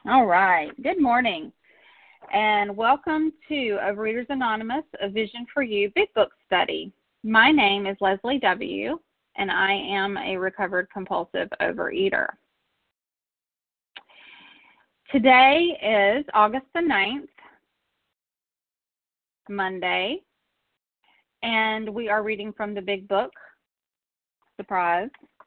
All right. Good morning, and welcome to Overeaters Anonymous, A Vision for You Big Book Study. My name is Leslie W., and I am a recovered compulsive overeater. Today is August the 9th, Monday, and we are reading from the Big Book. Surprise.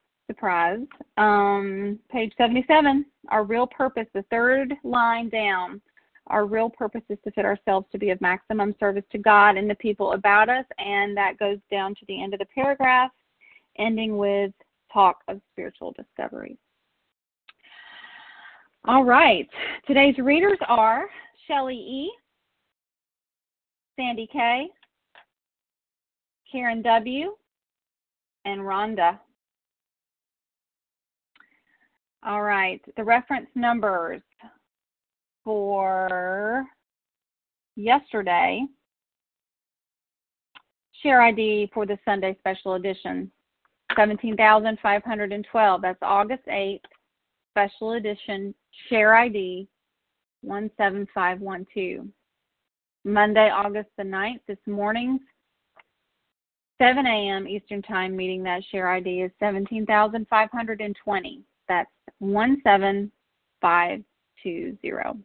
Page 77, our real purpose, the third line down. Our real purpose is to fit ourselves to be of maximum service to God and the people about us, and that goes down to the end of the paragraph, ending with talk of spiritual discovery. All right, today's readers are Shelley E., Sandy K., Karen W., and Rhonda. All right, the reference numbers for yesterday, share ID for the Sunday special edition, 17,512. That's August 8th, special edition, share ID 17512. Monday, August the 9th, this morning's 7 a.m. Eastern Time meeting, that share ID is 17,520. That's 17520.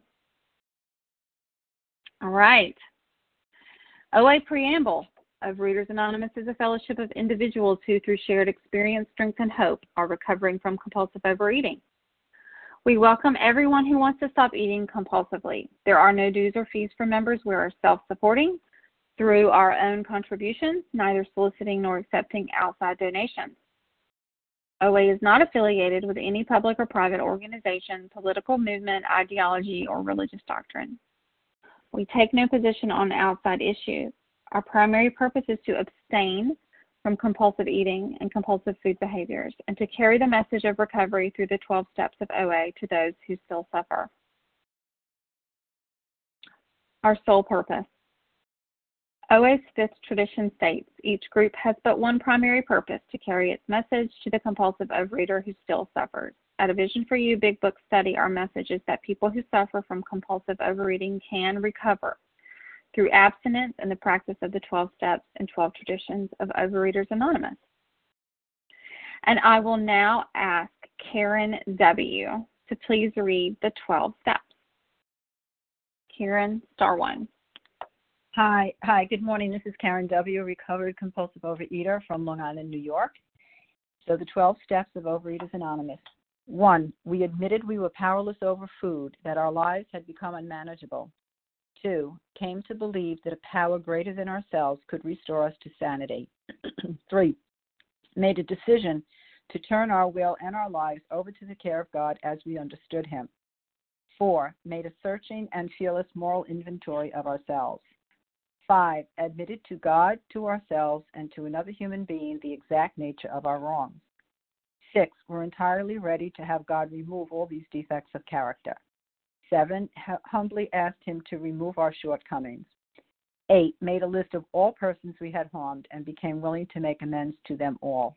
All right. OA Preamble. Overeaters Anonymous is a fellowship of individuals who, through shared experience, strength, and hope, are recovering from compulsive overeating. We welcome everyone who wants to stop eating compulsively. There are no dues or fees for members. We are self-supporting through our own contributions, neither soliciting nor accepting outside donations. OA is not affiliated with any public or private organization, political movement, ideology, or religious doctrine. We take no position on outside issues. Our primary purpose is to abstain from compulsive eating and compulsive food behaviors, and to carry the message of recovery through the 12 steps of OA to those who still suffer. Our sole purpose. OA's fifth tradition states, each group has but one primary purpose, to carry its message to the compulsive overeater who still suffers. At A Vision for You Big Book Study, our message is that people who suffer from compulsive overeating can recover through abstinence and the practice of the 12 steps and 12 traditions of Overeaters Anonymous. And I will now ask Karen W. to please read the 12 steps. Karen, star one. Hi, good morning. This is Karen W., recovered compulsive overeater from Long Island, New York. So the 12 steps of Overeaters Anonymous. 1, we admitted we were powerless over food, that our lives had become unmanageable. 2, came to believe that a power greater than ourselves could restore us to sanity. 3, made a decision to turn our will and our lives over to the care of God as we understood Him. 4, made a searching and fearless moral inventory of ourselves. 5, admitted to God, to ourselves, and to another human being the exact nature of our wrongs. 6, we're entirely ready to have God remove all these defects of character. 7, humbly asked Him to remove our shortcomings. 8, made a list of all persons we had harmed and became willing to make amends to them all.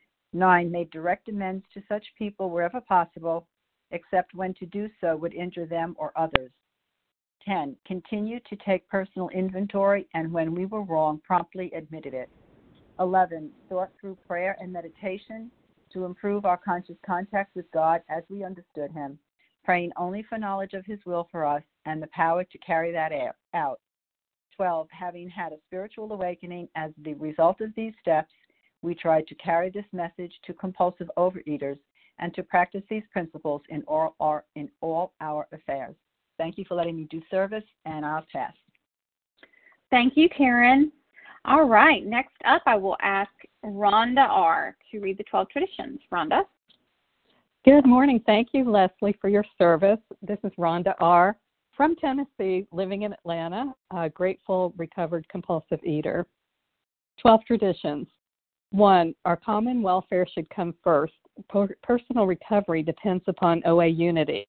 9, made direct amends to such people wherever possible, except when to do so would injure them or others. 10, continued to take personal inventory, and when we were wrong, promptly admitted it. 11, sought through prayer and meditation to improve our conscious contact with God as we understood Him, praying only for knowledge of His will for us and the power to carry that out. 12, having had a spiritual awakening as the result of these steps, we tried to carry this message to compulsive overeaters and to practice these principles in all our affairs. Thank you for letting me do service, and I'll pass. Thank you, Karen. All right, next up I will ask Rhonda R. to read the 12 traditions. Rhonda? Good morning. Thank you, Leslie, for your service. This is Rhonda R. from Tennessee, living in Atlanta, a grateful, recovered compulsive eater. 12 traditions. 1, our common welfare should come first. Personal recovery depends upon OA unity.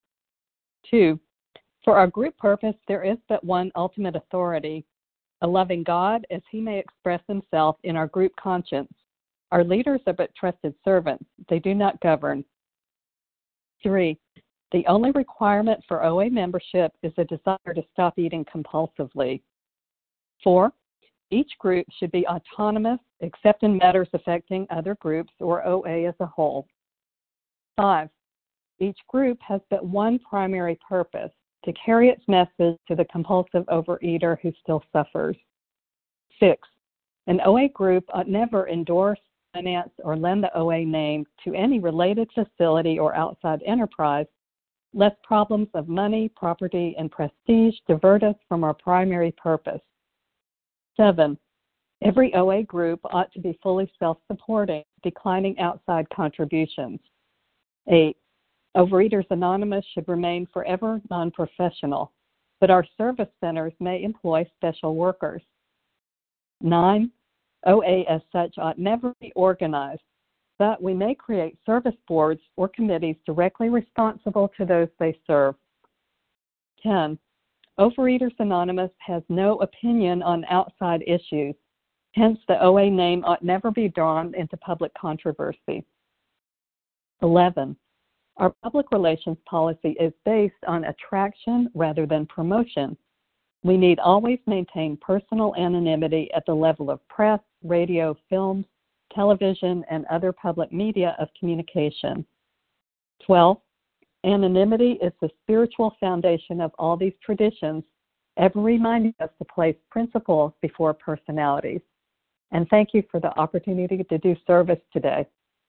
2, for our group purpose, there is but one ultimate authority, a loving God as He may express Himself in our group conscience. Our leaders are but trusted servants. They do not govern. 3, The only requirement for OA membership is a desire to stop eating compulsively. 4, each group should be autonomous except in matters affecting other groups or OA as a whole. 5, each group has but one primary purpose, to carry its message to the compulsive overeater who still suffers. 6, an OA group ought never endorse, finance, or lend the OA name to any related facility or outside enterprise, lest problems of money, property, and prestige divert us from our primary purpose. 7, every OA group ought to be fully self-supporting, declining outside contributions. 8, Overeaters Anonymous should remain forever non-professional, but our service centers may employ special workers. 9, OA as such ought never be organized, but we may create service boards or committees directly responsible to those they serve. 10, Overeaters Anonymous has no opinion on outside issues, hence the OA name ought never be drawn into public controversy. 11, our public relations policy is based on attraction rather than promotion. We need always maintain personal anonymity at the level of press, radio, films, television, and other public media of communication. 12, anonymity is the spiritual foundation of all these traditions, ever reminding us to place principles before personalities. And thank you for the opportunity to do service today.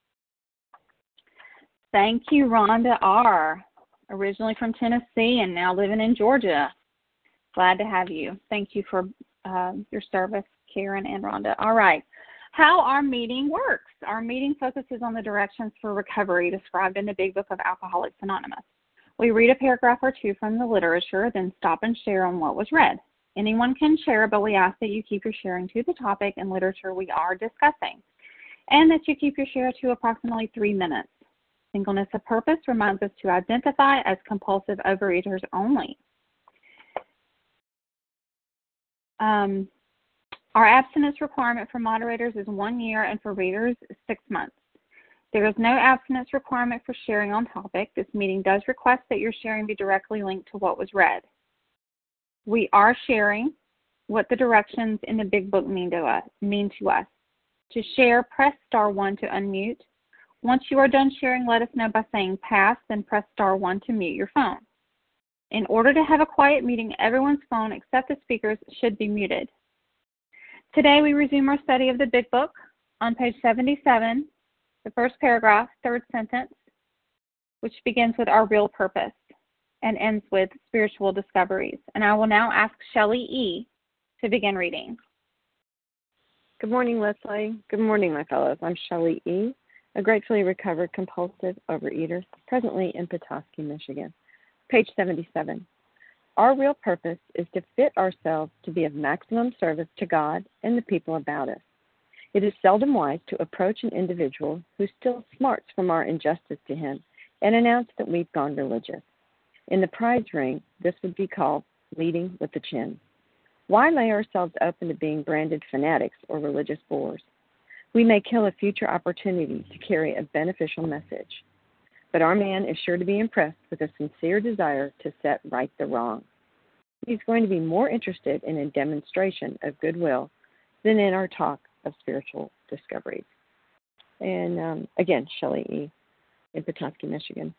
Thank you, Rhonda R., originally from Tennessee and now living in Georgia. Glad to have you. Thank you for your service, Karen and Rhonda. All right. How our meeting works. Our meeting focuses on the directions for recovery described in the Big Book of Alcoholics Anonymous. We read a paragraph or two from the literature, then stop and share on what was read. Anyone can share, but we ask that you keep your sharing to the topic and literature we are discussing, and that you keep your share to approximately 3 minutes. Singleness of purpose reminds us to identify as compulsive overeaters only. Our abstinence requirement for moderators is 1 year and for readers 6 months. There is no abstinence requirement for sharing on topic. This meeting does request that your sharing be directly linked to what was read. We are sharing what the directions in the Big Book mean to us. To share, press *1 to unmute. Once you are done sharing, let us know by saying pass, then press *1 to mute your phone. In order to have a quiet meeting, everyone's phone except the speaker's should be muted. Today we resume our study of the Big Book on page 77, the first paragraph, third sentence, which begins with our real purpose and ends with spiritual discoveries. And I will now ask Shelley E. to begin reading. Good morning, Leslie. Good morning, my fellows. I'm Shelley E., a gratefully recovered compulsive overeater, presently in Petoskey, Michigan. Page 77. Our real purpose is to fit ourselves to be of maximum service to God and the people about us. It is seldom wise to approach an individual who still smarts from our injustice to him and announce that we've gone religious. In the prize ring, this would be called leading with the chin. Why lay ourselves open to being branded fanatics or religious bores? We may kill a future opportunity to carry a beneficial message. But our man is sure to be impressed with a sincere desire to set right the wrong. He's going to be more interested in a demonstration of goodwill than in our talk of spiritual discoveries. And again, Shelley E. in Petoskey, Michigan.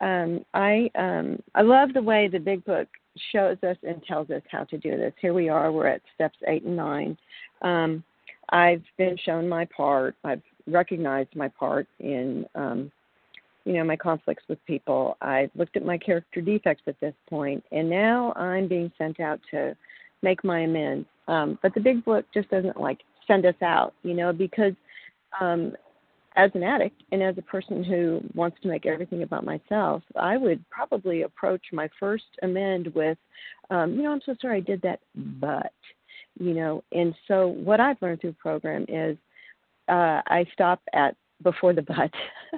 I love the way the Big Book shows us and tells us how to do this. Here we are. We're at steps 8 and 9. I've been shown my part. I've recognized my part in my conflicts with people. I've looked at my character defects at this point, and now I'm being sent out to make my amends. But the Big Book just doesn't send us out, because as an addict and as a person who wants to make everything about myself, I would probably approach my first amend with, I'm so sorry I did that, but, and so what I've learned through the program is I stop at before the but.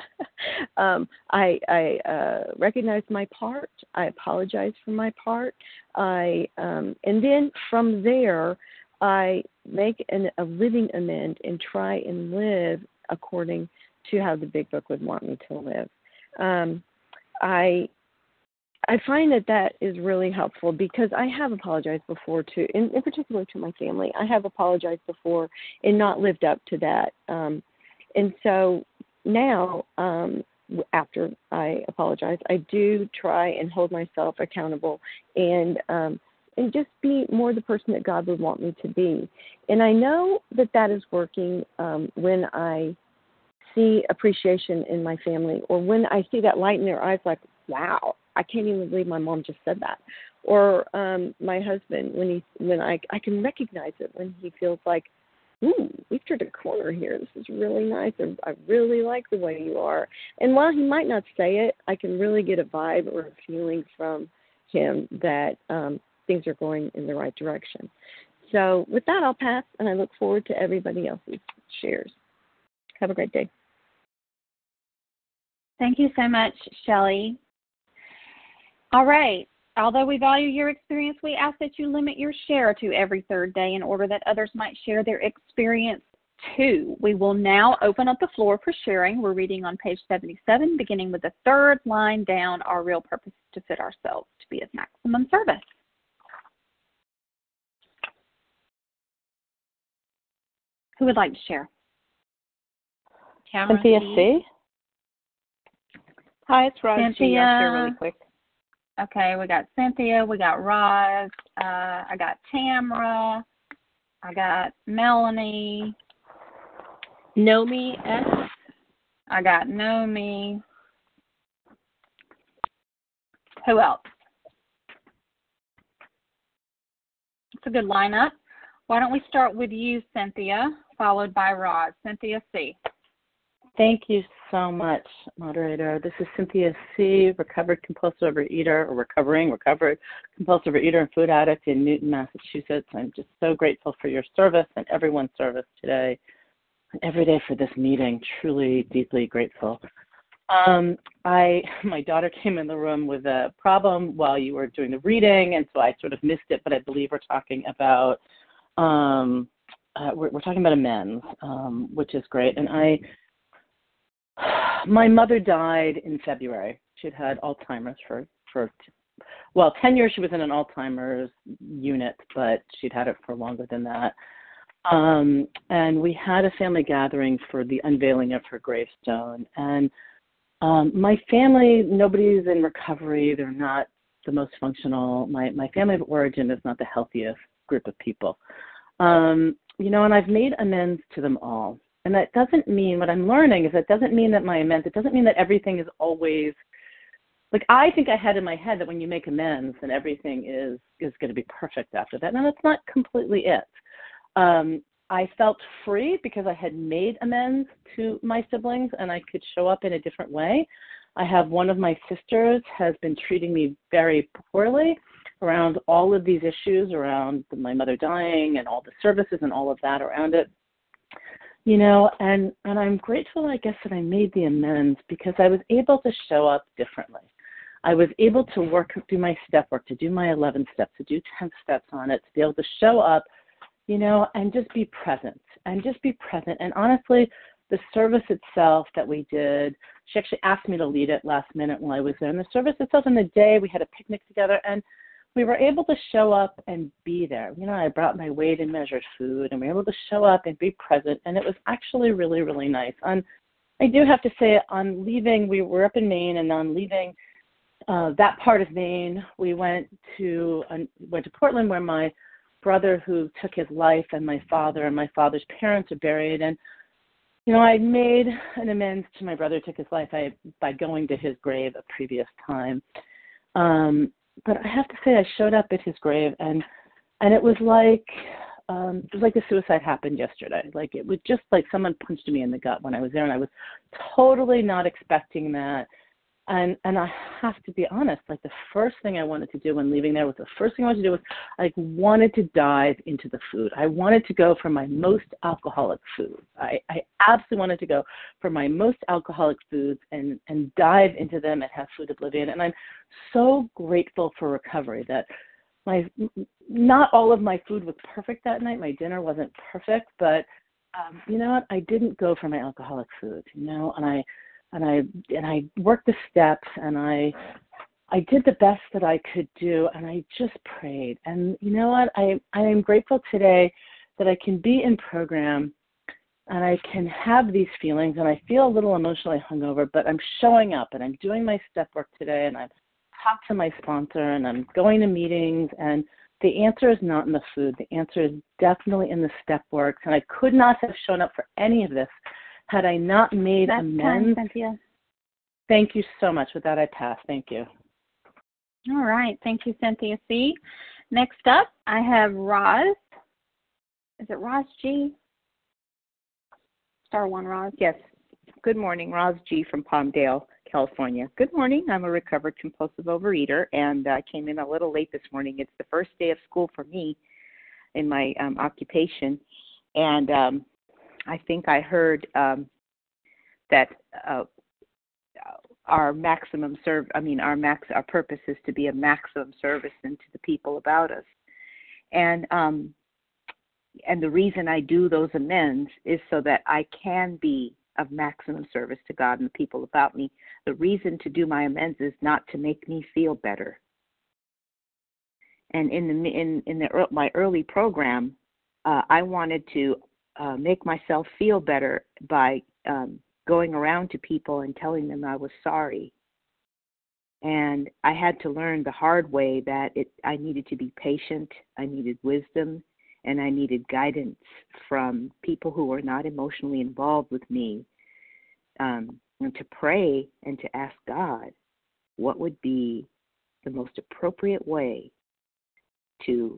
I recognize my part. I apologize for my part. And then from there, I make a living amend and try and live according to how the Big Book would want me to live. I I find that is really helpful because I have apologized before too, in particular to my family. I have apologized before and not lived up to that. And so now, after I apologize, I do try and hold myself accountable and just be more the person that God would want me to be. And I know that is working when I see appreciation in my family, or when I see that light in their eyes, like, wow, I can't even believe my mom just said that. Or my husband, when I can recognize it, when he feels like, ooh, we've turned a corner here. This is really nice. I really like the way you are. And while he might not say it, I can really get a vibe or a feeling from him that things are going in the right direction. So with that, I'll pass, and I look forward to everybody else's shares. Have a great day. Thank you so much, Shelley. All right. Although we value your experience, we ask that you limit your share to every third day in order that others might share their experience too. We will now open up the floor for sharing. We're reading on page 77, beginning with the third line down. Our real purpose is to fit ourselves to be of maximum service. Who would like to share? Cynthia C. Hi, it's Roz G. I'll share really quick. Okay, we got Cynthia, we got Roz, I got Tamara, I got Melanie. Nomi S. I got Nomi. Who else? It's a good lineup. Why don't we start with you, Cynthia, followed by Roz. Cynthia C. Thank you so much, moderator. This is Cynthia C., recovered compulsive overeater, or recovered compulsive overeater and food addict in Newton, Massachusetts. I'm just so grateful for your service and everyone's service today and every day for this meeting. Truly, deeply grateful. My daughter came in the room with a problem while you were doing the reading, and so I sort of missed it, but I believe we're talking about we're talking about amends, which is great. And my mother died in February. She'd had Alzheimer's for 10 years. She was in an Alzheimer's unit, but she'd had it for longer than that. And we had a family gathering for the unveiling of her gravestone. And my family, nobody's in recovery. They're not the most functional. My family of origin is not the healthiest group of people. And I've made amends to them all. And that doesn't mean, what I'm learning is that doesn't mean that my amends, it doesn't mean that everything is always, like I think I had in my head that when you make amends, then everything is going to be perfect after that. And that's not completely it. I felt free because I had made amends to my siblings and I could show up in a different way. I have one of my sisters has been treating me very poorly around all of these issues, around my mother dying and all the services and all of that around it. And I'm grateful, I guess, that I made the amends because I was able to show up differently. I was able to do my step work, to do my 11 steps, to do 10 steps on it, to be able to show up, and just be present. And honestly, the service itself that we did, she actually asked me to lead it last minute while I was there. And the service itself in the day, we had a picnic together, and we were able to show up and be there. I brought my weighed and measured food, and we were able to show up and be present, and it was actually really, really nice. I do have to say, on leaving, we were up in Maine, and on leaving that part of Maine, we went to Portland, where my brother who took his life and my father's parents are buried. And I made an amends to my brother who took his life by going to his grave a previous time. But I have to say, I showed up at his grave, and it was like the suicide happened yesterday. Like it was just like someone punched me in the gut when I was there, and I was totally not expecting that. And I have to be honest, like the first thing I wanted to do when leaving there was I wanted to dive into the food. I wanted to go for my most alcoholic foods. I absolutely wanted to go for my most alcoholic foods and dive into them and have food oblivion. And I'm so grateful for recovery that not all of my food was perfect that night. My dinner wasn't perfect, but you know what? I didn't go for my alcoholic foods, and I worked the steps, and I I did the best that I could do, and I just prayed. And you know what? I am grateful today that I can be in program and I can have these feelings, and I feel a little emotionally hungover, but I'm showing up, and I'm doing my step work today, and I've talked to my sponsor, and I'm going to meetings, and the answer is not in the food. The answer is definitely in the step work, and I could not have shown up for any of this had I not made amends. Cynthia. Thank you so much. With that, I pass. Thank you. All right. Thank you, Cynthia C. Next up, I have Roz. Is it Roz G? Star one, Roz. Yes. Good morning, Roz G. from Palmdale, California. Good morning. I'm a recovered compulsive overeater, and I came in a little late this morning. It's the first day of school for me in my occupation, and I think I heard that our purpose is to be a maximum service to the people about us, and the reason I do those amends is so that I can be of maximum service to God and the people about me. The reason to do my amends is not to make me feel better. And in my early program, I wanted to make myself feel better by going around to people and telling them I was sorry. And I had to learn the hard way that I needed to be patient, I needed wisdom, and I needed guidance from people who were not emotionally involved with me, and to pray and to ask God what would be the most appropriate way to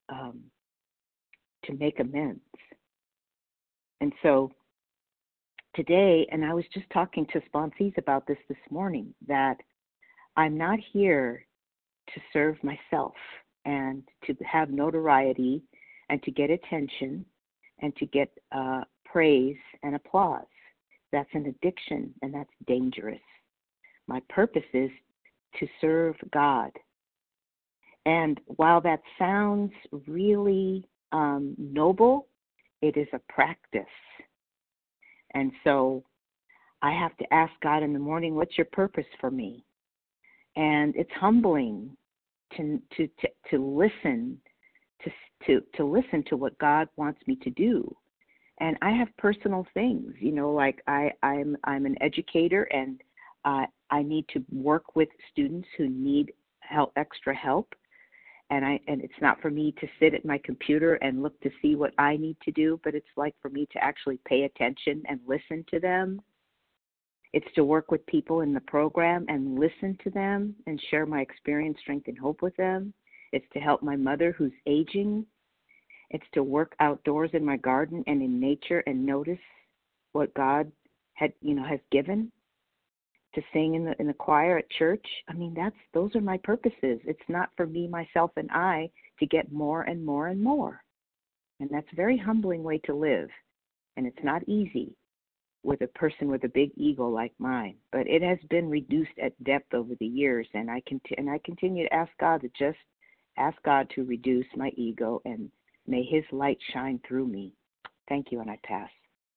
make amends. And so today, and I was just talking to sponsees about this morning, that I'm not here to serve myself and to have notoriety and to get attention and to get praise and applause. That's an addiction, and that's dangerous. My purpose is to serve God. And while that sounds really noble, it is a practice. And so I have to ask God in the morning, what's your purpose for me? And it's humbling to listen to listen to what God wants me to do. And I have personal things, like I'm an educator, and I need to work with students who need extra help. And it's not for me to sit at my computer and look to see what I need to do, but it's like for me to actually pay attention and listen to them. It's to work with people in the program and listen to them and share my experience, strength, and hope with them. It's to help my mother who's aging. It's to work outdoors in my garden and in nature and notice what God has given. To sing in the choir at church. I mean, those are my purposes. It's not for me, myself, and I to get more and more and more. And that's a very humbling way to live. And it's not easy with a person with a big ego like mine. But it has been reduced at depth over the years, and I continue to ask God to reduce my ego, and may His light shine through me. Thank you, and I pass.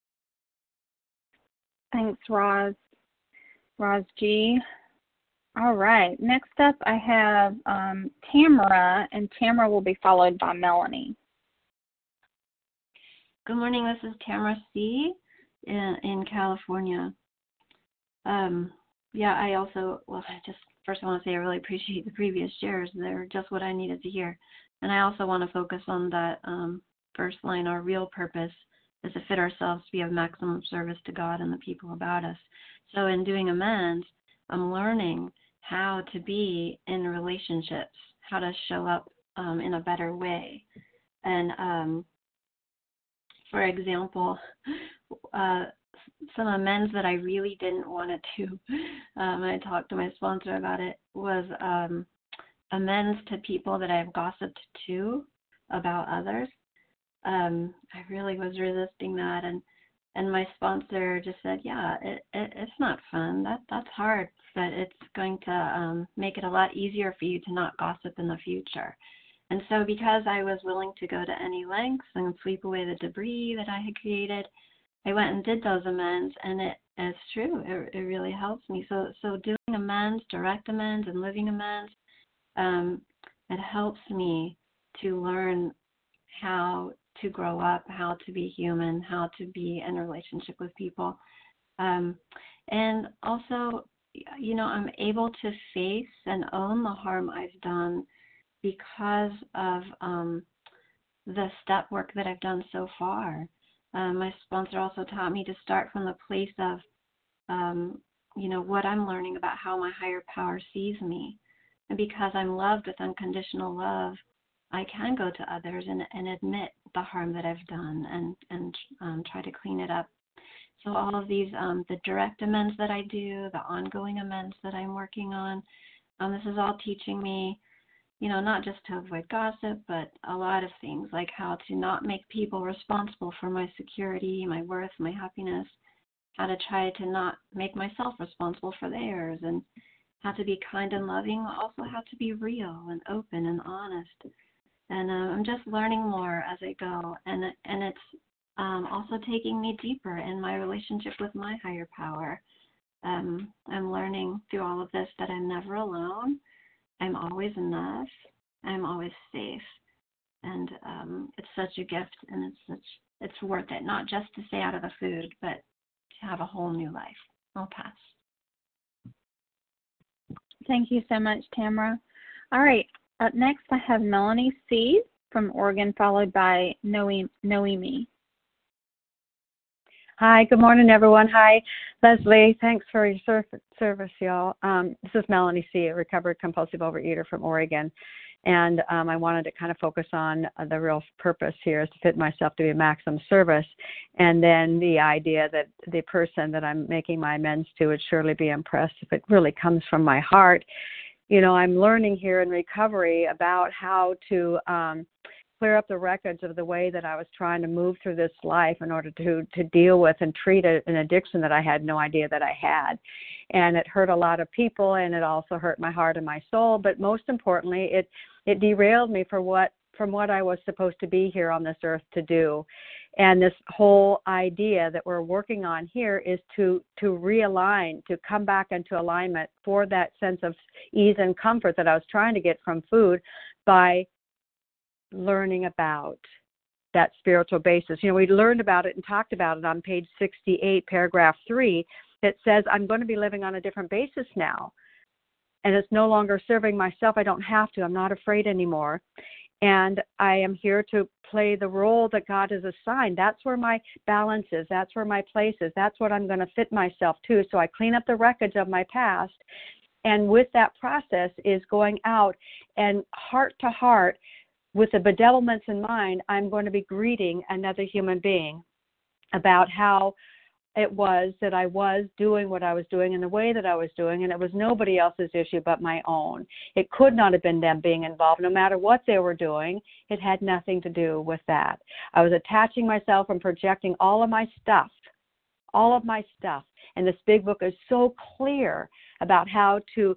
Thanks, Roz. Roz G. All right. Next up, I have Tamara, and Tamara will be followed by Melanie. Good morning. This is Tamara C. in California. I also, first I want to say I really appreciate the previous shares. They're just what I needed to hear. And I also want to focus on that first line, our real purpose is to fit ourselves to be of maximum service to God and the people about us. So in doing amends, I'm learning how to be in relationships, how to show up in a better way. And for example, some amends that I really didn't want to do, I talked to my sponsor about it, was amends to people that I've gossiped to about others. I really was resisting that, and my sponsor just said, it's not fun. That's hard, but it's going to make it a lot easier for you to not gossip in the future. And so because I was willing to go to any lengths and sweep away the debris that I had created, I went and did those amends, and it's true. It really helps me. So doing amends, direct amends, and living amends, it helps me to learn how to grow up, how to be human, how to be in a relationship with people. And also, I'm able to face and own the harm I've done because of the step work that I've done so far. My sponsor also taught me to start from the place of, what I'm learning about how my higher power sees me. And because I'm loved with unconditional love, I can go to others and admit the harm that I've done and try to clean it up. So all of these, the direct amends that I do, the ongoing amends that I'm working on, this is all teaching me, not just to avoid gossip, but a lot of things, like how to not make people responsible for my security, my worth, my happiness, how to try to not make myself responsible for theirs, and how to be kind and loving, also how to be real and open and honest. And I'm just learning more as I go, and it's also taking me deeper in my relationship with my higher power. I'm learning through all of this that I'm never alone. I'm always enough. I'm always safe. And it's such a gift, and it's worth it, not just to stay out of the food, but to have a whole new life. I'll pass. Thank you so much, Tamara. All right, up next I have Melanie C. from Oregon, followed by Noemi. Hi, good morning, everyone. Hi, Leslie. Thanks for your service, y'all. This is Melanie C., a recovered compulsive overeater from Oregon. And I wanted to kind of focus on the real purpose here is to fit myself to be a maximum service. And then the idea that the person that I'm making my amends to would surely be impressed if it really comes from my heart. I'm learning here in recovery about how to clear up the wreckage of the way that I was trying to move through this life in order to deal with and treat an addiction that I had no idea that I had. And it hurt a lot of people, and it also hurt my heart and my soul. But most importantly, it derailed me from what I was supposed to be here on this earth to do. And this whole idea that we're working on here is to realign, to come back into alignment for that sense of ease and comfort that I was trying to get from food by learning about that spiritual basis. We learned about it and talked about it on page 68, paragraph 3, that says I'm going to be living on a different basis now. And it's no longer serving myself. I don't have to. I'm not afraid anymore. And I am here to play the role that God has assigned. That's where my balance is. That's where my place is. That's what I'm going to fit myself to. So I clean up the wreckage of my past. And with that process is going out and heart to heart, with the bedevilments in mind, I'm going to be greeting another human being about how it was that I was doing what I was doing in the way that I was doing, and it was nobody else's issue but my own. It could not have been them being involved. No matter what they were doing, it had nothing to do with that. I was attaching myself and projecting all of my stuff. And this big book is so clear about how to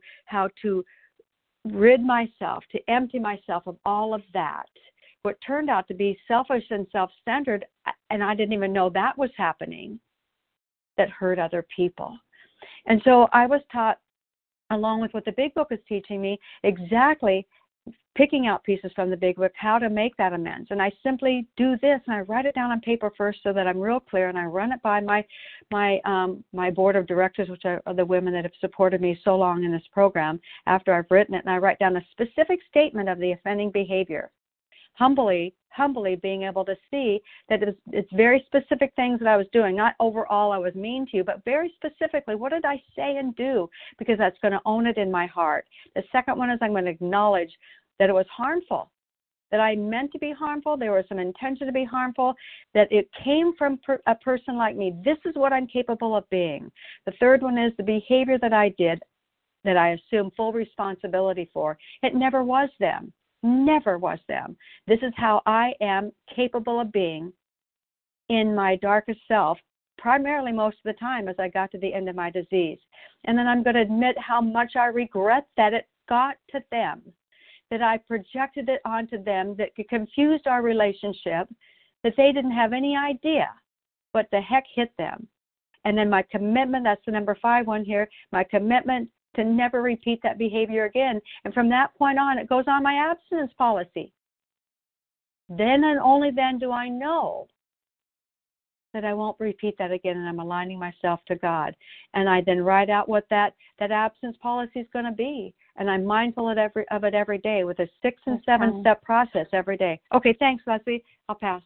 rid myself, to empty myself of all of that. What turned out to be selfish and self-centered, and I didn't even know that was happening, that hurt other people. And so I was taught, along with what the big book is teaching me, exactly picking out pieces from the big book, how to make that amends. And I simply do this, and I write it down on paper first so that I'm real clear, and I run it by my board of directors, which are the women that have supported me so long in this program, after I've written it, and I write down a specific statement of the offending behavior. Humbly being able to see that it's very specific things that I was doing, not overall I was mean to you, but very specifically, what did I say and do? Because that's going to own it in my heart. The second one is I'm going to acknowledge that it was harmful, that I meant to be harmful, there was some intention to be harmful, that it came from a person like me. This is what I'm capable of being. The third one is the behavior that I did, that I assume full responsibility for. It never was them. Never was them. This is how I am capable of being in my darkest self, primarily most of the time as I got to the end of my disease. And then I'm going to admit how much I regret that it got to them, that I projected it onto them, that it confused our relationship, that they didn't have any idea what the heck hit them. And then my commitment, that's the number 5 one here, my commitment to never repeat that behavior again. And from that point on, it goes on my abstinence policy. Then and only then do I know that I won't repeat that again, and I'm aligning myself to God. And I then write out what that abstinence policy is going to be. And I'm mindful of it every day with a 6 and 7 step process every day. Okay, thanks, Leslie. I'll pass.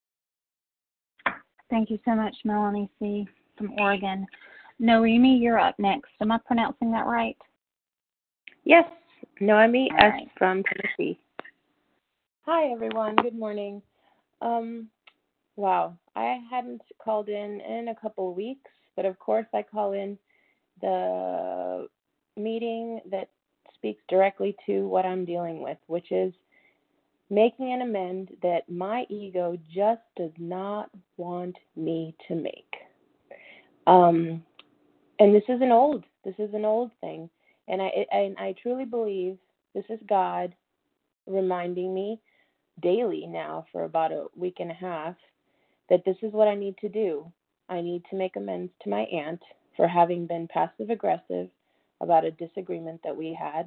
Thank you so much, Melanie C. from Oregon. Noemi, you're up next. Am I pronouncing that right? Yes, Noemi All S. right. from Tennessee. Hi, everyone. Good morning. Wow, I hadn't called in a couple of weeks, but of course I call in the meeting that speaks directly to what I'm dealing with, which is making an amend that my ego just does not want me to make. And this is an old thing, and I truly believe this is God reminding me daily now for about a week and a half that this is what I need to do. I need to make amends to my aunt for having been passive aggressive about a disagreement that we had,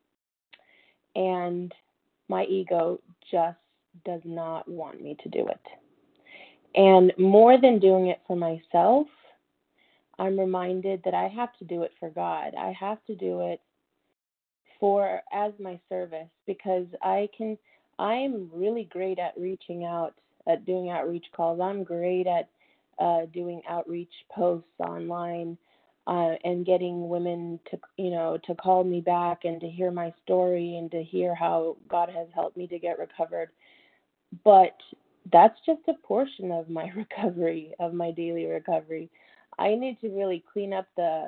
and my ego just does not want me to do it. And more than doing it for myself, I'm reminded that I have to do it for God. I have to do it as my service, because I'm really great at reaching out, at doing outreach calls. I'm great at doing outreach posts online and getting women to call me back and to hear my story and to hear how God has helped me to get recovered. But that's just a portion of my recovery, of my daily recovery. I need to really clean up the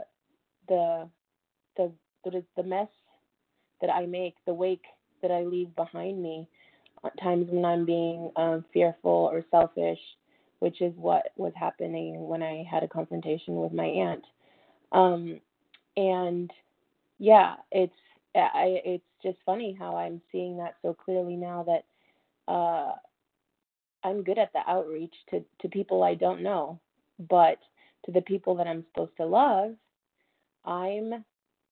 mess that I make, the wake that I leave behind me at times when I'm being fearful or selfish, which is what was happening when I had a confrontation with my aunt. And yeah, it's just funny how I'm seeing that so clearly now that I'm good at the outreach to people I don't know, but to the people that I'm supposed to love, I'm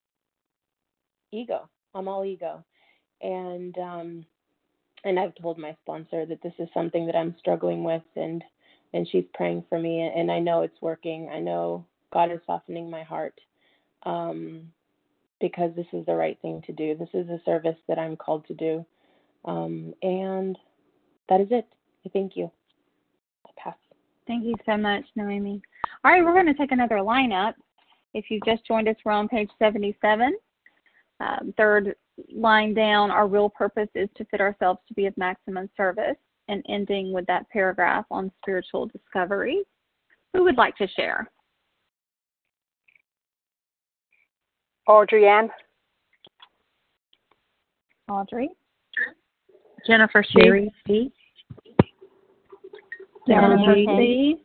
ego. I'm all ego. And I've told my sponsor that this is something that I'm struggling with, and she's praying for me, and I know it's working. I know God is softening my heart because this is the right thing to do. This is a service that I'm called to do. And that is it. Thank you. I'll pass. Thank you so much, Noemi. All right, we're going to take another lineup. If you've just joined us, we're on page 77. Third line down, our real purpose is to fit ourselves to be of maximum service, and ending with that paragraph on spiritual discovery. Who would like to share? Audrey Ann. Audrey. Jennifer C. Jerry P. Jennifer C.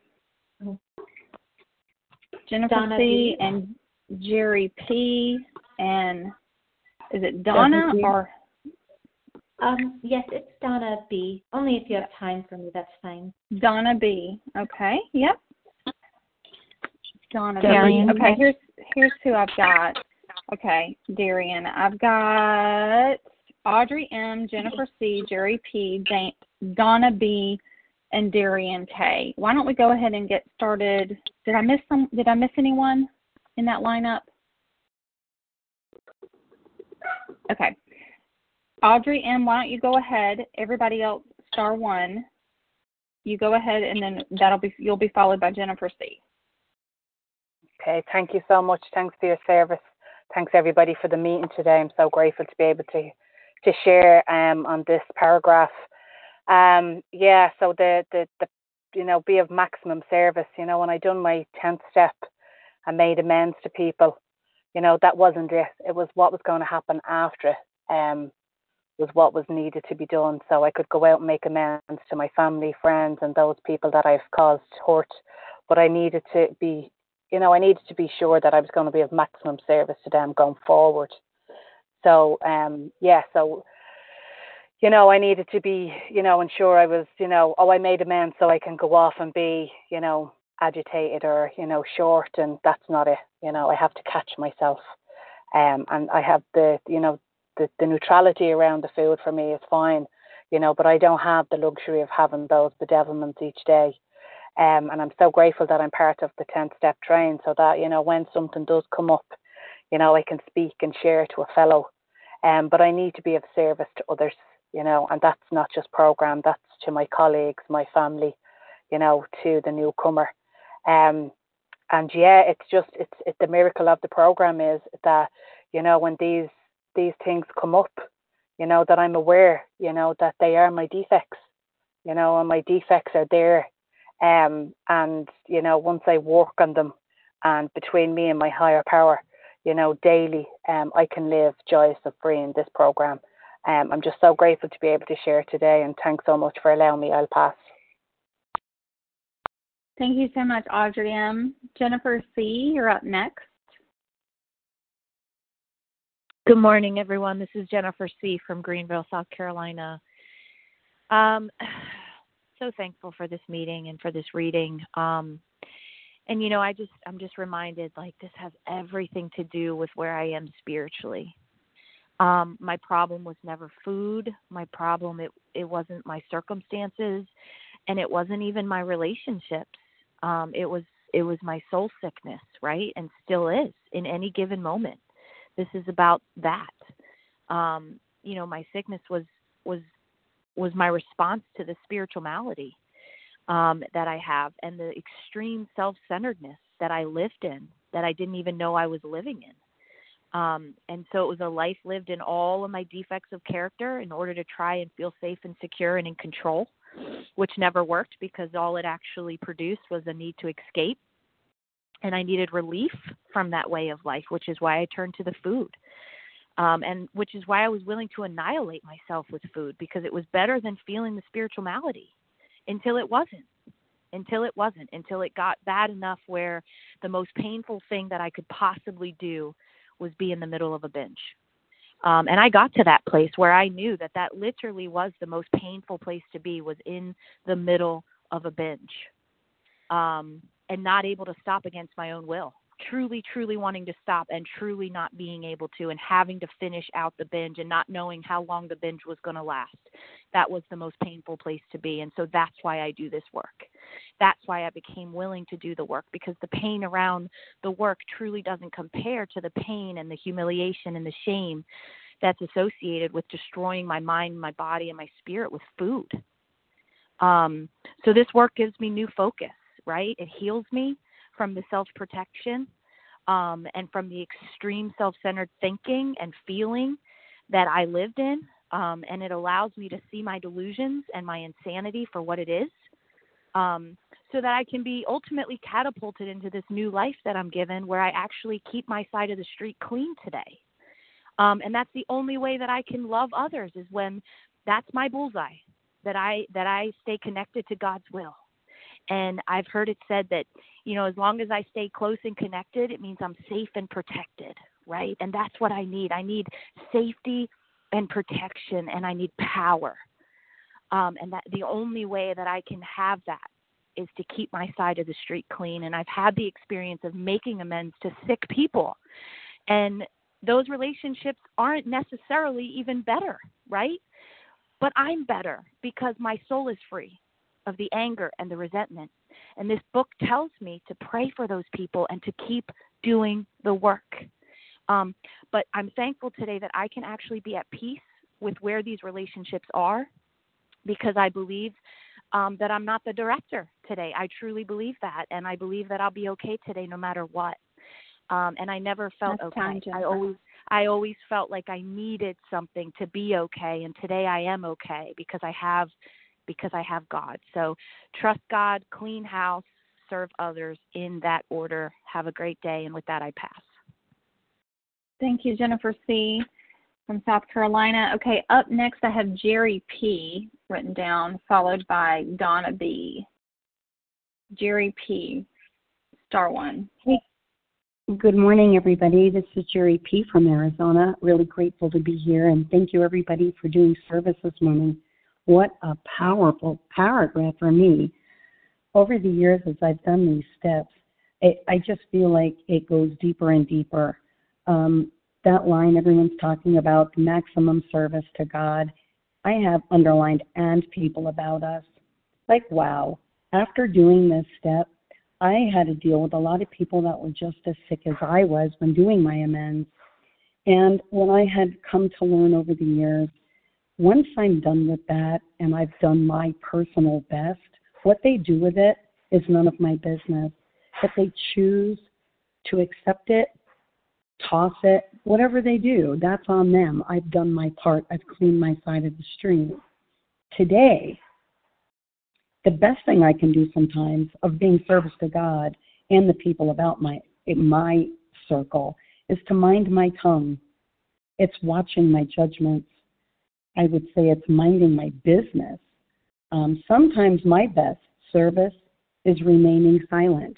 Jennifer Donna C. B. and Jerry P. And is it Donna or? Yes, it's Donna B. Only if you have time for me, that's fine. Donna B. Okay. Yep. Donna Darian. B. Okay. Here's who I've got. Okay, Darian. I've got Audrey M, Jennifer C, Jerry P, Donna B, and Darian K. Why don't we go ahead and get started? Did I miss anyone in that lineup? Okay. Audrey M, why don't you go ahead? Everybody else, star one. You go ahead, and then you'll be followed by Jennifer C. Okay, thank you so much. Thanks for your service. Thanks everybody for the meeting today. I'm so grateful to be able to share on this paragraph. So the be of maximum service. When I done my 10th step and made amends to people, that wasn't it. It was what was going to happen after was what was needed to be done. So I could go out and make amends to my family, friends, and those people that I've caused hurt. But I needed to be sure that I was going to be of maximum service to them going forward. So, I needed to be, ensure I was, I made amends so I can go off and be, agitated or, short, and that's not it. I have to catch myself. And I have the neutrality around the food for me is fine, but I don't have the luxury of having those bedevilments each day. And I'm so grateful that I'm part of the 10-step train, so that, when something does come up, I can speak and share to a fellow. But I need to be of service to others, and that's not just program, that's to my colleagues, my family, to the newcomer. And yeah, it's the miracle of the program is that, when these things come up, that I'm aware, that they are my defects, and my defects are there. And, once I work on them, and between me and my higher power, daily, I can live joyous and free in this program. I'm just so grateful to be able to share today, and thanks so much for allowing me. I'll pass. Thank you so much, Audrey M. Jennifer C., you're up next. Good morning, everyone. This is Jennifer C. from Greenville, South Carolina. So thankful for this meeting and for this reading. And, I'm just reminded, this has everything to do with where I am spiritually. My problem was never food. My problem, it wasn't my circumstances, and it wasn't even my relationships. It was my soul sickness, right? And still is in any given moment. This is about that. My sickness was my response to the spiritual malady that I have, and the extreme self-centeredness that I lived in, that I didn't even know I was living in. And so it was a life lived in all of my defects of character in order to try and feel safe and secure and in control, which never worked, because all it actually produced was a need to escape. And I needed relief from that way of life, which is why I turned to the food. And which is why I was willing to annihilate myself with food, because it was better than feeling the spiritual malady until it wasn't. Until it got bad enough where the most painful thing that I could possibly do was be in the middle of a binge. And I got to that place where I knew that literally was the most painful place to be, was in the middle of a binge. And not able to stop against my own will. Truly, truly wanting to stop and truly not being able to, and having to finish out the binge and not knowing how long the binge was going to last. That was the most painful place to be. And so that's why I do this work. That's why I became willing to do the work, because the pain around the work truly doesn't compare to the pain and the humiliation and the shame that's associated with destroying my mind, my body, and my spirit with food. So this work gives me new focus, right? It heals me from the self-protection and from the extreme self-centered thinking and feeling that I lived in. And it allows me to see my delusions and my insanity for what it is, so that I can be ultimately catapulted into this new life that I'm given, where I actually keep my side of the street clean today. And that's the only way that I can love others, is when that's my bullseye, that I stay connected to God's will. And I've heard it said that, as long as I stay close and connected, it means I'm safe and protected, right? And that's what I need. I need safety and protection, and I need power. And that the only way that I can have that is to keep my side of the street clean. And I've had the experience of making amends to sick people. And those relationships aren't necessarily even better, right? But I'm better because my soul is free of the anger and the resentment. And this book tells me to pray for those people and to keep doing the work. But I'm thankful today that I can actually be at peace with where these relationships are, because I believe that I'm not the director today. I truly believe that. And I believe that I'll be okay today no matter what. And I never felt okay. I always felt like I needed something to be okay. And today I am okay because I have God. So trust God, clean house, serve others in that order. Have a great day. And with that, I pass. Thank you, Jennifer C. from South Carolina. Okay, up next I have Jerry P. written down, followed by Donna B. Jerry P. Star one. Hey. Good morning, everybody. This is Jerry P. from Arizona. Really grateful to be here, and thank you, everybody, for doing service this morning. What a powerful paragraph for me. over the years, as I've done these steps, I just feel like it goes deeper and deeper. That line everyone's talking about, maximum service to God, I have underlined and people about us. Like, wow, after doing this step, I had to deal with a lot of people that were just as sick as I was when doing my amends. And what I had come to learn over the years, once I'm done with that and I've done my personal best, what they do with it is none of my business. If they choose to accept it, toss it, whatever they do, that's on them. I've done my part. I've cleaned my side of the stream. Today, the best thing I can do sometimes of being service to God and the people about my circle is to mind my tongue. It's watching my judgments. I would say it's minding my business. Sometimes my best service is remaining silent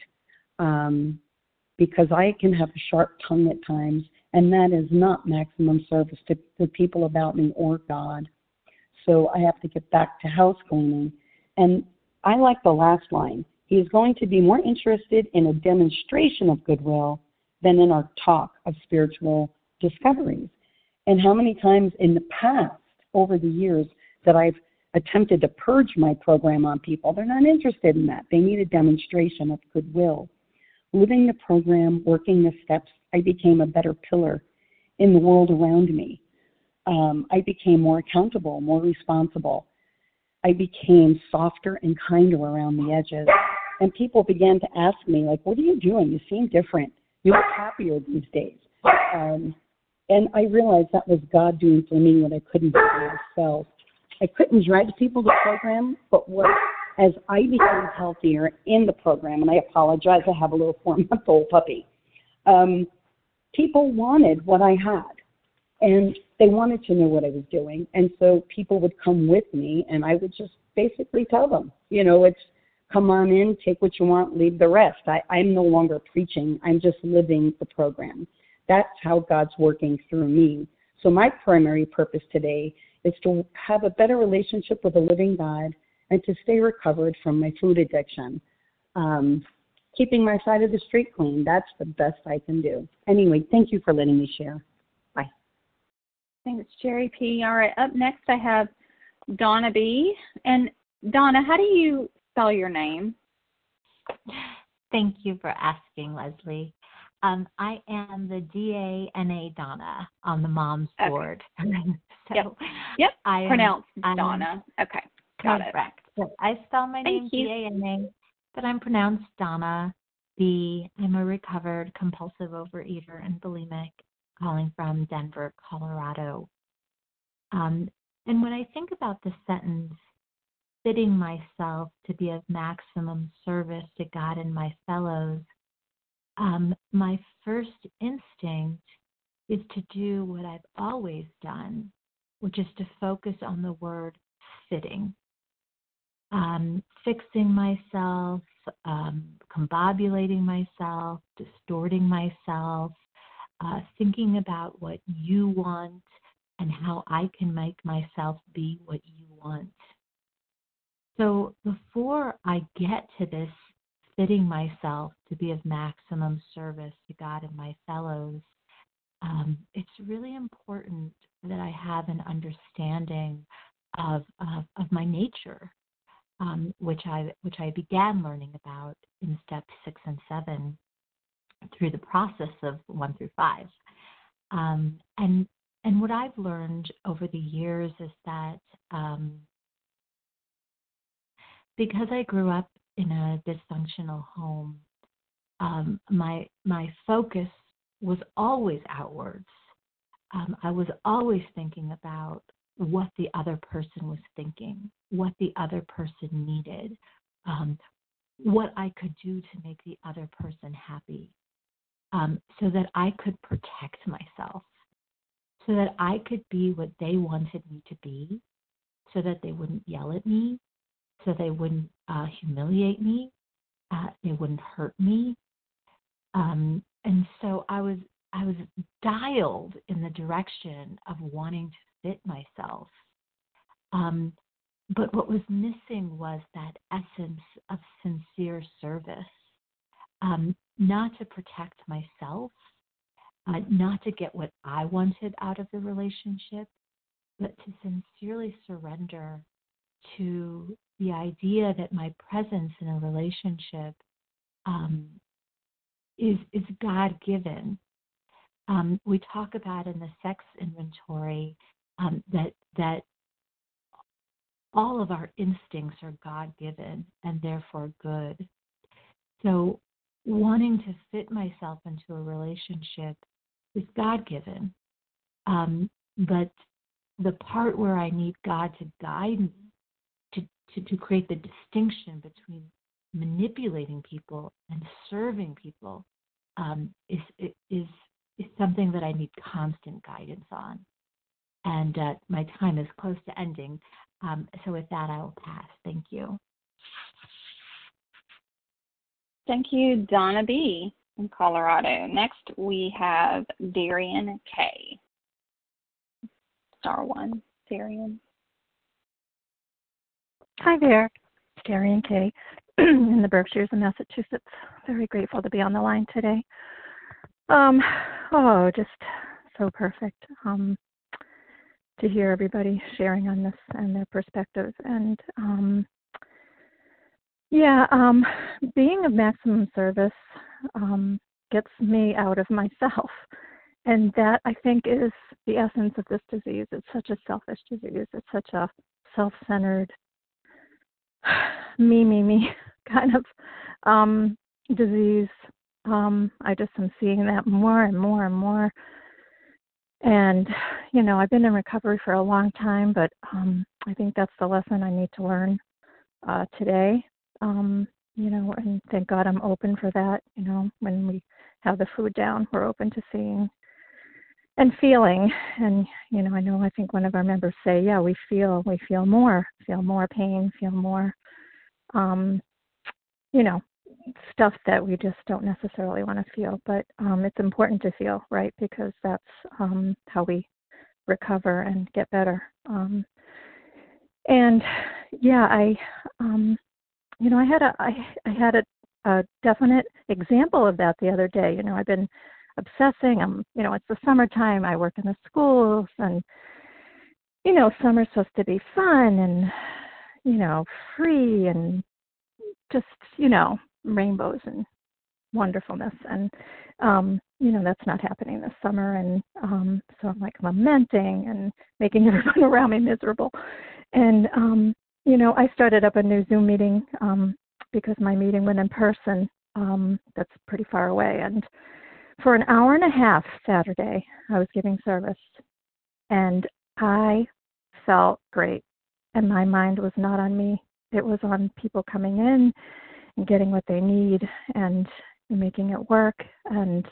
because I can have a sharp tongue at times, and that is not maximum service to the people about me or God. So I have to get back to house cleaning. And I like the last line. He is going to be more interested in a demonstration of goodwill than in our talk of spiritual discoveries. And how many times in the past, over the years, that I've attempted to purge my program on people. They're not interested in that. They need a demonstration of goodwill. Living the program, working the steps, I became a better pillar in the world around me. I became more accountable, more responsible. I became softer and kinder around the edges. And people began to ask me, like, what are you doing? You seem different. You look happier these days. And I realized that was God doing for me what I couldn't do for myself. I couldn't drag people to the program, but as I became healthier in the program, and I apologize, I have a little 4-month-old puppy, people wanted what I had. And they wanted to know what I was doing. And so people would come with me, and I would just basically tell them, it's come on in, take what you want, leave the rest. I'm no longer preaching. I'm just living the program. That's how God's working through me. So my primary purpose today is to have a better relationship with a living God and to stay recovered from my food addiction. Keeping my side of the street clean, that's the best I can do. Anyway, thank you for letting me share. Bye. Thanks, Jerry P. All right, up next I have Donna B. And Donna, how do you spell your name? Thank you for asking, Leslie. I am the DANA Donna on the mom's board. So yep. Pronounced Donna. Okay, got it. Correct. So I spell my name DANA, but I'm pronounced Donna B. I'm a recovered compulsive overeater and bulimic, calling from Denver, Colorado. And when I think about the sentence, fitting myself to be of maximum service to God and my fellows, my first instinct is to do what I've always done, which is to focus on the word fitting. Fixing myself, combobulating myself, distorting myself, thinking about what you want and how I can make myself be what you want. So before I get to this fitting myself to be of maximum service to God and my fellows, it's really important that I have an understanding of my nature, which I began learning about in steps 6 and 7 through the process of 1 through 5. And what I've learned over the years is that because I grew up in a dysfunctional home, my focus was always outwards. I was always thinking about what the other person was thinking, what the other person needed, what I could do to make the other person happy, so that I could protect myself, so that I could be what they wanted me to be, so that they wouldn't yell at me, so they wouldn't humiliate me, they wouldn't hurt me. And so I was dialed in the direction of wanting to fit myself. but what was missing was that essence of sincere service, not to protect myself, not to get what I wanted out of the relationship, but to sincerely surrender to the idea that my presence in a relationship is God-given. We talk about in the sex inventory that all of our instincts are God-given and therefore good. So wanting to fit myself into a relationship is God-given. But the part where I need God to guide me, to create the distinction between manipulating people and serving people, is something that I need constant guidance on. And my time is close to ending. So with that, I will pass. Thank you. Thank you, Donna B. in Colorado. Next, we have Darian K. Star one, Darian. Hi there, Darian K. in the Berkshires of Massachusetts. Very grateful to be on the line today. Just so perfect to hear everybody sharing on this and their perspectives. And being of maximum service gets me out of myself. And that, I think, is the essence of this disease. It's such a selfish disease. It's such a self-centered, me kind of disease. I just am seeing that more and more and more. And, I've been in recovery for a long time, but I think that's the lesson I need to learn today. And thank God I'm open for that. When we have the food down, we're open to seeing and feeling. And, I think one of our members say, yeah, we feel more pain, feel more, stuff that we just don't necessarily want to feel. But it's important to feel, right? Because that's how we recover and get better. I had a definite example of that the other day. I've been obsessing. It's the summertime. I work in the schools, and summer's supposed to be fun and free and just rainbows and wonderfulness, and that's not happening this summer. And so I'm like lamenting and making everyone around me miserable. And I started up a new Zoom meeting because my meeting went in person. That's pretty far away. And for an hour and a half Saturday, I was giving service, and I felt great. And my mind was not on me. It was on people coming in and getting what they need and making it work. And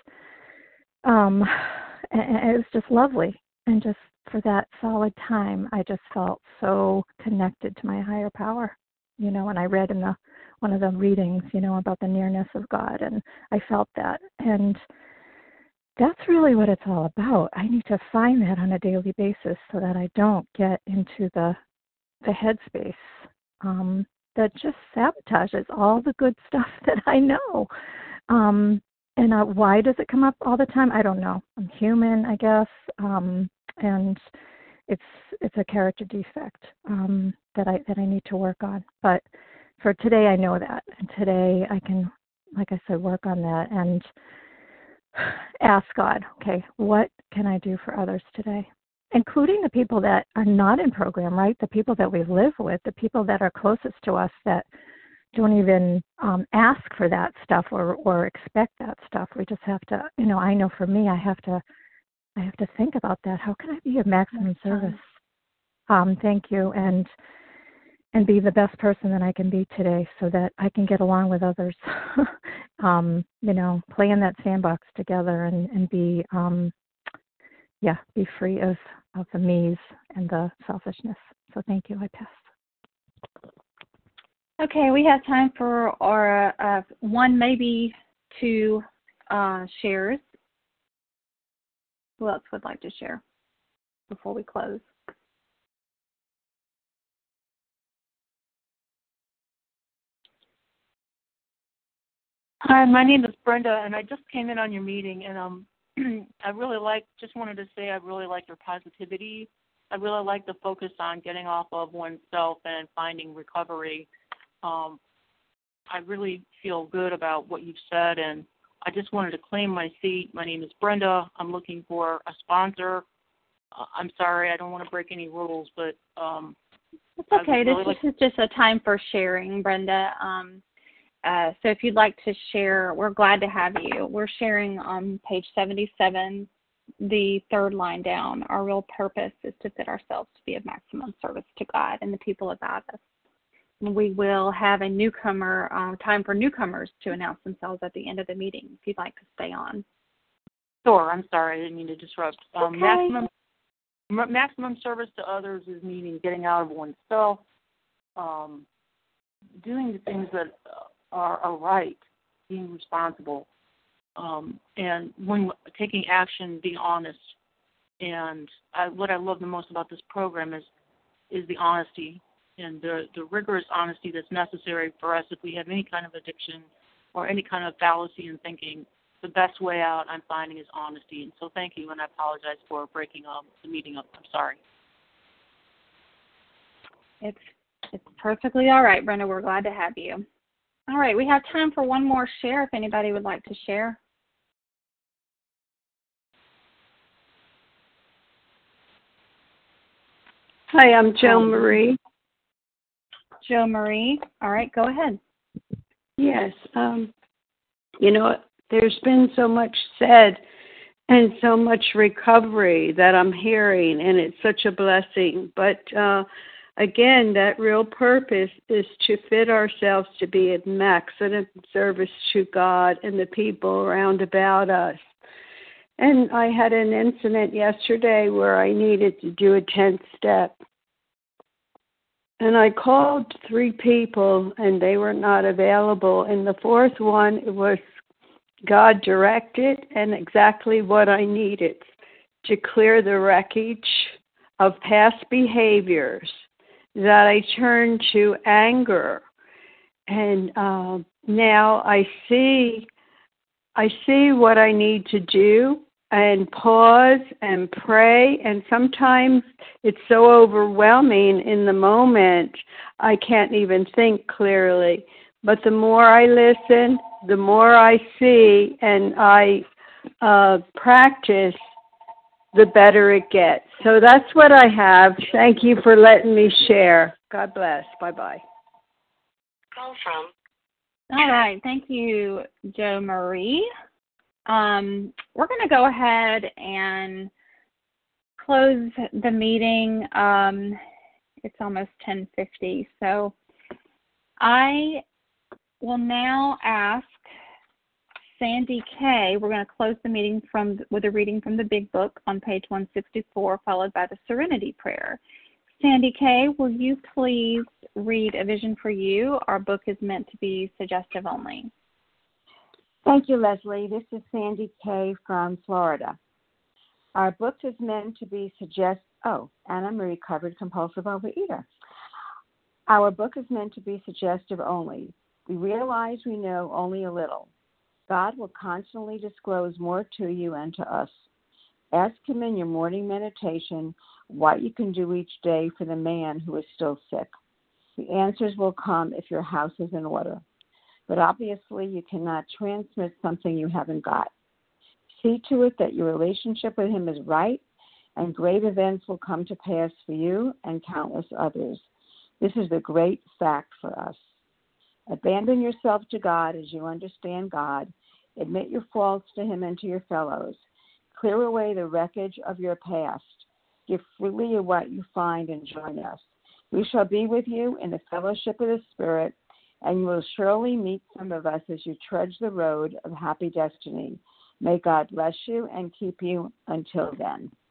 it was just lovely. And just for that solid time, I just felt so connected to my higher power. And I read in one of the readings, about the nearness of God, and I felt that. And that's really what it's all about. I need to find that on a daily basis so that I don't get into the headspace that just sabotages all the good stuff that I know. Why does it come up all the time? I don't know. I'm human, I guess, and it's a character defect that I need to work on. But for today, I know that, and today I can, like I said, work on that and ask God, okay, what can I do for others today? Including the people that are not in program, right? The people that we live with, the people that are closest to us that don't even ask for that stuff or expect that stuff. We just have to, I know for me, I have to think about that. How can I be of maximum service? Thank you. And be the best person that I can be today so that I can get along with others, play in that sandbox together and be free of the me's and the selfishness. So thank you. I pass. Okay, we have time for our one, maybe two shares. Who else would like to share before we close? Hi, my name is Brenda, and I just came in on your meeting, and I really wanted to say I really like your positivity. I really like the focus on getting off of oneself and finding recovery. I really feel good about what you've said, and I just wanted to claim my seat. My name is Brenda. I'm looking for a sponsor. I'm sorry, I don't want to break any rules, but it's okay. This is just a time for sharing, Brenda. So if you'd like to share, we're glad to have you. We're sharing on page 77, the third line down. Our real purpose is to fit ourselves to be of maximum service to God and the people about us. We will have a newcomer, time for newcomers to announce themselves at the end of the meeting, if you'd like to stay on. Sure, I'm sorry, I didn't mean to disrupt. Okay. Maximum service to others is meaning getting out of oneself, doing the things that are right, being responsible, and when taking action, being honest. And what I love the most about this program is the honesty and the rigorous honesty that's necessary for us if we have any kind of addiction or any kind of fallacy in thinking. The best way out, I'm finding, is honesty. And so thank you, and I apologize for breaking the meeting up. I'm sorry. It's perfectly all right, Brenda. We're glad to have you. All right, we have time for one more share if anybody would like to share. Hi, I'm Jo Marie. Jo Marie. All right, go ahead. Yes. There's been so much said and so much recovery that I'm hearing, and it's such a blessing. But again, that real purpose is to fit ourselves to be of maximum service to God and the people around about us. And I had an incident yesterday where I needed to do a 10th step. And I called 3 people, and they were not available. And the 4th one was God directed and exactly what I needed to clear the wreckage of past behaviors that I turned to anger. And now I see what I need to do and pause and pray. And sometimes it's so overwhelming in the moment, I can't even think clearly. But the more I listen, the more I see and I practice, the better it gets. So that's what I have. Thank you for letting me share. God bless. Bye-bye. Call from. All right. Thank you, Jo Marie. We're going to go ahead and close the meeting. It's almost 10:50. So I will now ask Sandy Kay. We're going to close the meeting with a reading from the Big Book on page 164, followed by the Serenity Prayer. Sandy Kay, will you please read A Vision for You? Our book is meant to be suggestive only. Thank you, Leslie. This is Sandy Kay from Florida. Our book is meant to be and I'm a recovered compulsive overeater. Our book is meant to be suggestive only. We realize we know only a little. God will constantly disclose more to you and to us. Ask Him in your morning meditation what you can do each day for the man who is still sick. The answers will come if your house is in order. But obviously, you cannot transmit something you haven't got. See to it that your relationship with Him is right, and great events will come to pass for you and countless others. This is the great fact for us. Abandon yourself to God as you understand God. Admit your faults to Him and to your fellows. Clear away the wreckage of your past. Give freely of what you find and join us. We shall be with you in the fellowship of the Spirit, and you will surely meet some of us as you trudge the road of happy destiny. May God bless you and keep you until then.